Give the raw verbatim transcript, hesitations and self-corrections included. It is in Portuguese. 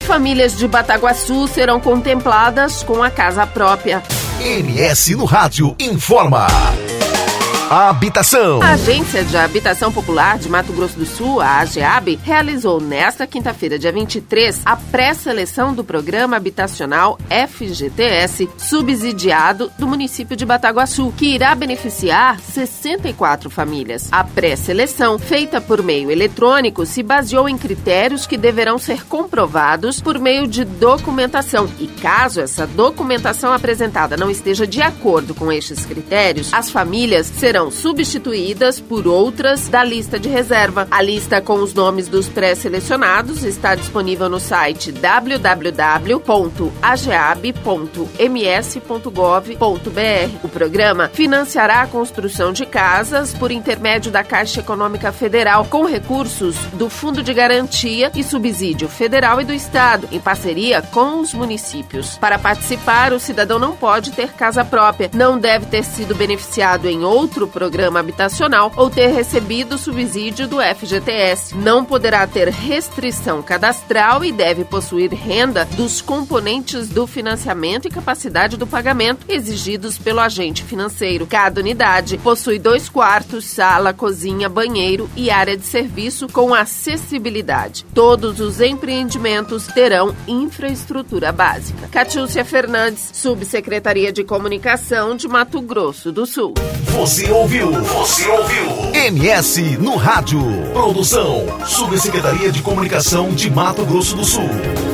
famílias de Bataguaçu serão contempladas com a casa própria. M S no Rádio informa. Habitação. A Agência de Habitação Popular de Mato Grosso do Sul, a AGEAB, realizou nesta quinta-feira, dia vinte e três, a pré-seleção do Programa Habitacional F G T S, subsidiado do município de Bataguaçu, que irá beneficiar sessenta e quatro famílias. A pré-seleção, feita por meio eletrônico, se baseou em critérios que deverão ser comprovados por meio de documentação. E caso essa documentação apresentada não esteja de acordo com estes critérios, as famílias serão substituídas por outras da lista de reserva. A lista com os nomes dos pré-selecionados está disponível no site w w w ponto ageab ponto m s ponto gov ponto b r. O programa financiará a construção de casas por intermédio da Caixa Econômica Federal, com recursos do Fundo de Garantia e Subsídio Federal e do Estado, em parceria com os municípios. Para participar, o cidadão não pode ter casa própria, não deve ter sido beneficiado em outro programa habitacional ou ter recebido subsídio do F G T S. Não poderá ter restrição cadastral e deve possuir renda dos componentes do financiamento e capacidade do pagamento exigidos pelo agente financeiro. Cada unidade possui dois quartos, sala, cozinha, banheiro e área de serviço com acessibilidade. Todos os empreendimentos terão infraestrutura básica. Catiúcia Fernandes, Subsecretaria de Comunicação de Mato Grosso do Sul. Você ouviu? Você ouviu? M S no Rádio. Produção, Subsecretaria de Comunicação de Mato Grosso do Sul.